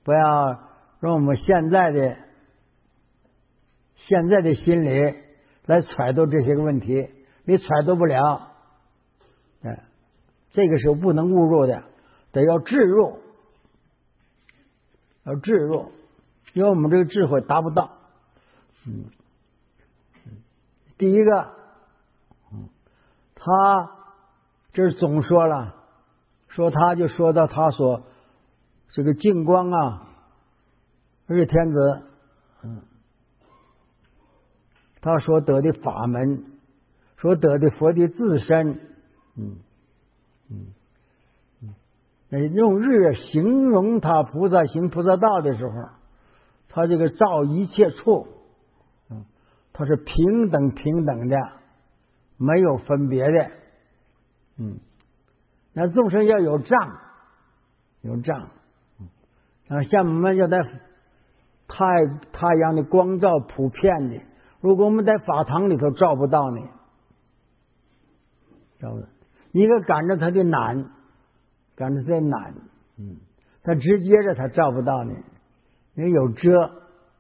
不要用我们现在的心理来揣度这些个问题，你揣度不了。这个时候不能误入的，得要置入，因为我们这个智慧达不到。第一个，他这是总说了，他就说到他所这个净光啊，日天子，他所得的法门，所得的佛的自身，用日形容他菩萨行菩萨道的时候，他这个照一切处，他是平等的，没有分别的。那众生要有障，像我们要在太阳的光照普遍的，如果我们在法堂里头照不到呢，一个赶着他的难，他直接着他照不到呢，因为有遮，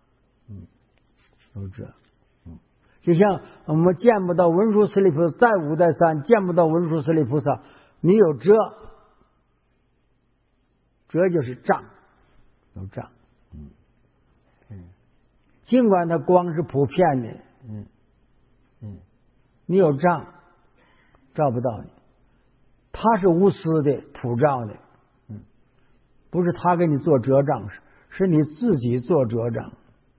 就像我们见不到文殊师利菩萨，在五在三见不到文殊师利菩萨，你有遮就是障，有障。尽管它光是普遍的，你有障，照不到你。他是无私的普照的，不是他给你做遮障，是你自己做遮障。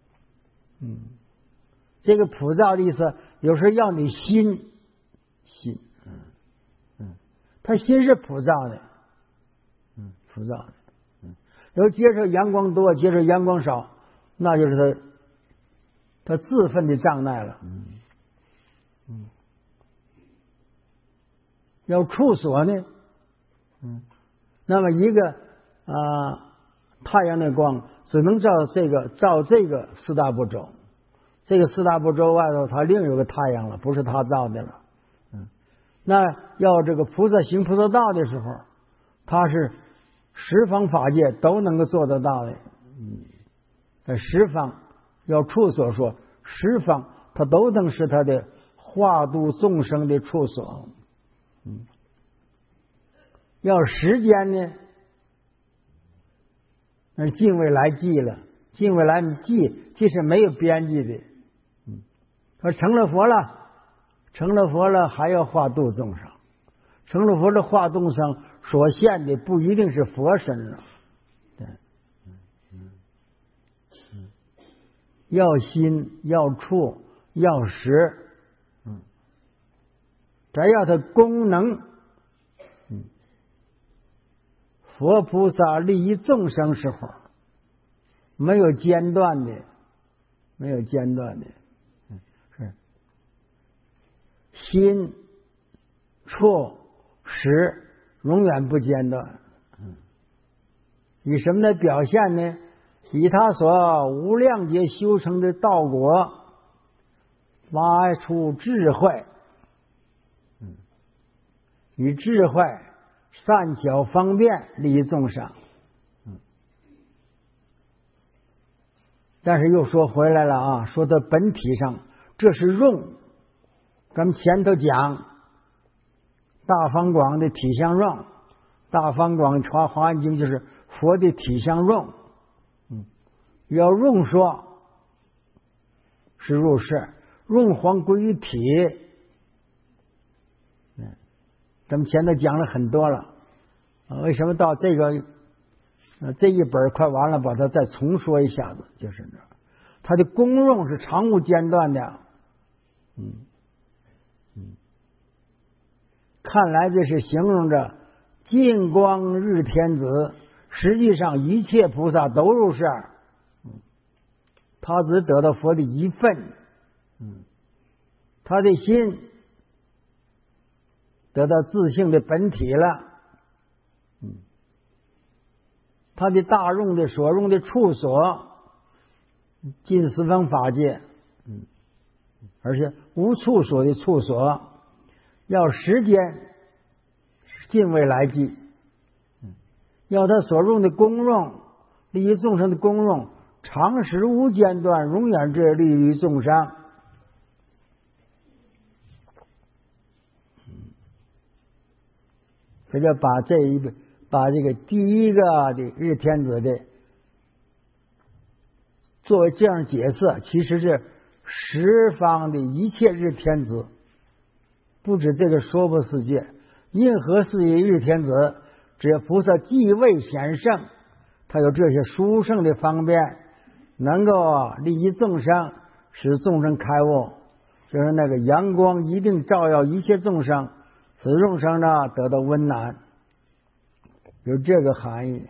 这个普照的意思，有时候要你心，他心是普照的，有接受阳光多，接受阳光少，那就是他自分的障碍了。要处所呢，那么一个太阳的光只能照这个四大部洲，这个四大部洲外头它另有个太阳了，不是他造的了。那要这个菩萨行菩萨道的时候，他是十方法界都能够做得到的。十方要处所说，十方它都能是他的化度众生的处所。要时间呢，那近未来际了，近未来际是没有边际的。他成了佛了还要化度众生，成了佛的化众生所现的不一定是佛身了。要心，要处，要识，再要它功能。佛菩萨利益众生时候，没有间断的，是心、处、识永远不间断。以什么来表现呢？以他所无量劫修成的道果，发出智慧，以智慧善巧方便利益众生。但是又说回来了啊，说到本体上，这是用。咱们前头讲大方广的体相用，大方广华严经就是佛的体相用。要用说是入世，用黄归于体。咱们前头讲了很多了，为什么到这个这一本快完了，把它再重说一下子，就是这它的功用是常无间断的。看来这是形容着净光日天子，实际上一切菩萨都入世，他只得到佛的一份，他的心得到自性的本体了，他的大用的所用的处所尽四方法界，而且无处所的处所，要时间尽未来际，要他所用的功用利益众生的功用，常时无间断，永远这利于众生。他就把这个第一个的日天子的作为这样解释，其实是十方的一切日天子，不止这个娑婆世界，任何世界日天子，只要菩萨继位显圣，他有这些殊胜的方便，能够利益众生，使众生开悟。就是那个阳光一定照耀一切众生，使众生呢得到温暖，有这个含义。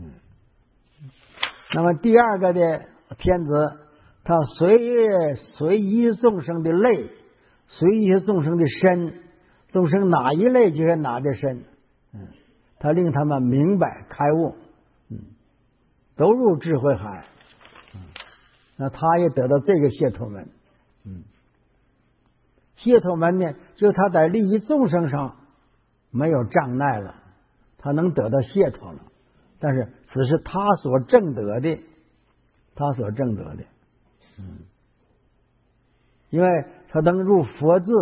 那么第二个的天子，他随一众生的类，随一些众生的身，众生哪一类就是哪的身，他令他们明白开悟，都入智慧海，那他也得到这个解脱门。解脱门呢，就他在利益众生上没有障碍了，他能得到解脱了，但是只是他所证得的，因为他能入佛智，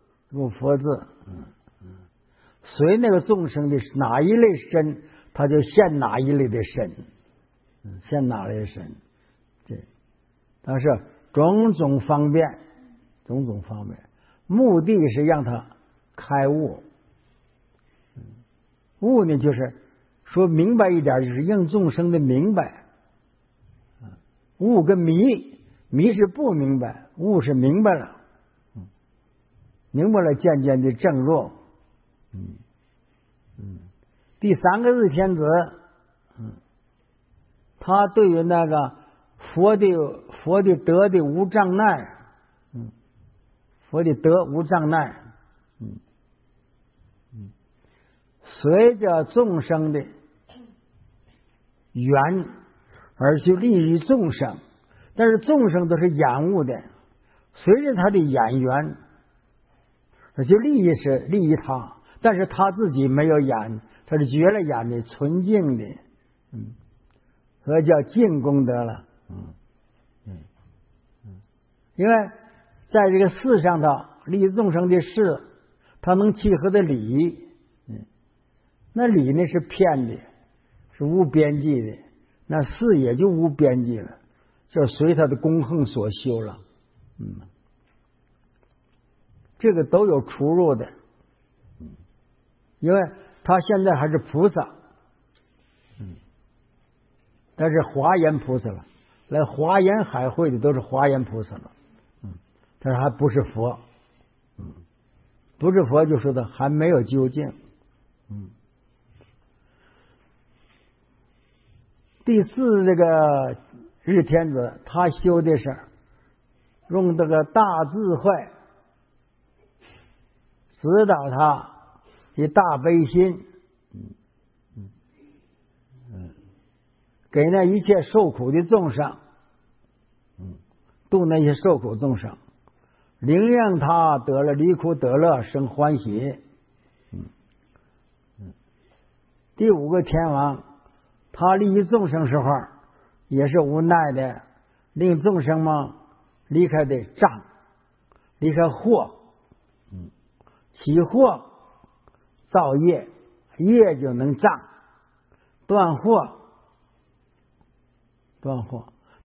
随那个众生的哪一类身，他就现哪一类的身，对，但是种种方便，目的是让他开悟。悟呢，就是说明白一点，就是让众生的明白。悟跟迷是不明白，悟是明白了，渐渐的证入。第三个日天子，他对于那个佛的德的无障碍，随着众生的缘而去利益众生，但是众生都是眼悟的，随着他的眼缘而去利益他，但是他自己没有眼，他是绝了眼的纯净的，所以叫净功德了。因为在这个世上头利益众生的事，他能契合的理，那理呢是偏的，是无边际的，那事也就无边际了，就随他的功行所修了。这个都有出入的，因为他现在还是菩萨，但是华严菩萨了，来华严海会的都是华严菩萨了，但是还不是佛，不是佛就说的还没有究竟。第四这个日天子，他修的是用这个大智慧指导他的大悲心，给那一切受苦的众生，度那些受苦众生，令让他得了离苦得乐生欢喜。第五个天王，他利益众生时候也是无奈的，令众生们离开的障，离开祸，起祸造业，业就能障，断祸